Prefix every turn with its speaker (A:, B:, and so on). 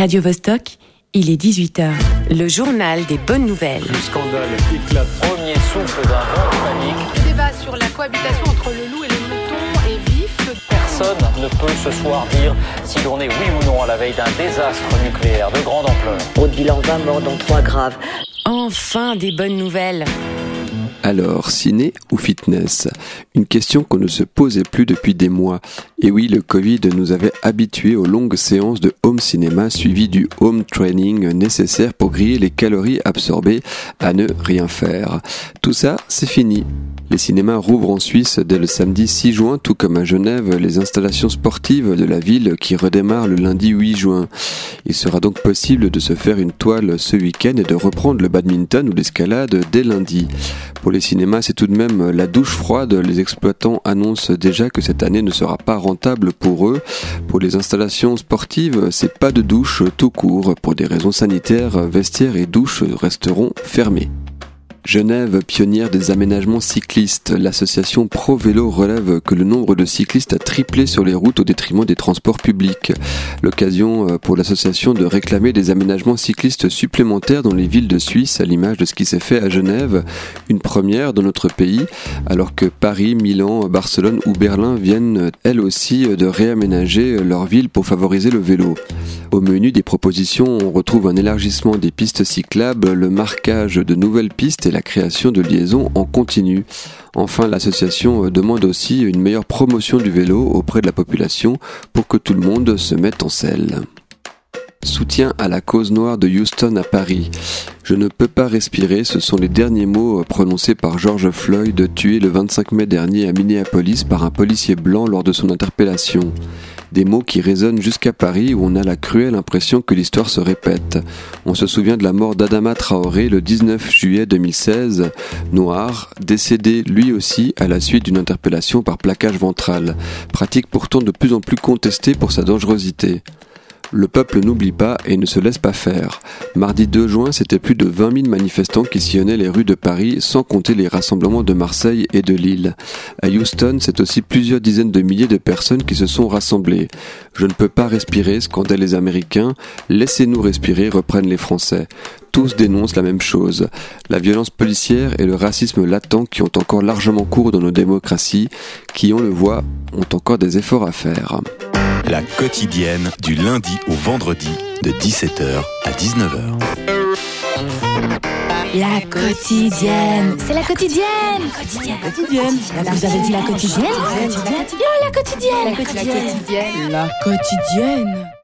A: Radio Vostok, il est 18h. Le journal des bonnes nouvelles.
B: Le scandale éclate.
C: Premier souffle d'un vent de panique.
D: Le débat sur la cohabitation entre le loup et le mouton est vif.
C: Personne ne peut ce soir dire si l'on est oui ou non à la veille d'un désastre nucléaire de grande ampleur.
E: Au bilan 20 morts dont 3 graves.
A: Enfin des bonnes nouvelles.
F: Alors, ciné ou fitness ? Une question qu'on ne se posait plus depuis des mois. Et oui, le Covid nous avait habitués aux longues séances de home cinéma suivies du home training nécessaire pour griller les calories absorbées à ne rien faire. Tout ça, c'est fini. Les cinémas rouvrent en Suisse dès le samedi 6 juin, tout comme à Genève, les installations sportives de la ville qui redémarrent le lundi 8 juin. Il sera donc possible de se faire une toile ce week-end et de reprendre le badminton ou l'escalade dès lundi. Pour les cinémas, c'est tout de même la douche froide. Les exploitants annoncent déjà que cette année ne sera pas rentable pour eux. Pour les installations sportives, c'est pas de douche tout court. Pour des raisons sanitaires, vestiaires et douches resteront fermés. Genève, pionnière des aménagements cyclistes, l'association Pro Vélo relève que le nombre de cyclistes a triplé sur les routes au détriment des transports publics. L'occasion pour l'association de réclamer des aménagements cyclistes supplémentaires dans les villes de Suisse, à l'image de ce qui s'est fait à Genève, une première dans notre pays, alors que Paris, Milan, Barcelone ou Berlin viennent elles aussi de réaménager leur ville pour favoriser le vélo. Au menu des propositions, on retrouve un élargissement des pistes cyclables, le marquage de nouvelles pistes et la création de liaisons en continu. Enfin, l'association demande aussi une meilleure promotion du vélo auprès de la population pour que tout le monde se mette en selle. Soutien à la cause noire de Houston à Paris. Je ne peux pas respirer, ce sont les derniers mots prononcés par George Floyd, tué le 25 mai dernier à Minneapolis par un policier blanc lors de son interpellation. Des mots qui résonnent jusqu'à Paris où on a la cruelle impression que l'histoire se répète. On se souvient de la mort d'Adama Traoré le 19 juillet 2016, noir, décédé lui aussi à la suite d'une interpellation par plaquage ventral, pratique pourtant de plus en plus contestée pour sa dangerosité. Le peuple n'oublie pas et ne se laisse pas faire. Mardi 2 juin, c'était plus de 20 000 manifestants qui sillonnaient les rues de Paris, sans compter les rassemblements de Marseille et de Lille. À Houston, c'est aussi plusieurs dizaines de milliers de personnes qui se sont rassemblées. Je ne peux pas respirer, scandaient les Américains. Laissez-nous respirer, reprennent les Français. Tous dénoncent la même chose. La violence policière et le racisme latent qui ont encore largement cours dans nos démocraties, qui, on le voit, ont encore des efforts à faire.
G: La quotidienne du lundi au vendredi de 17h à 19h.
H: La quotidienne. C'est la quotidienne. Quotidienne. Vous avez dit la quotidienne? La quotidienne.
D: La quotidienne.
H: La quotidienne.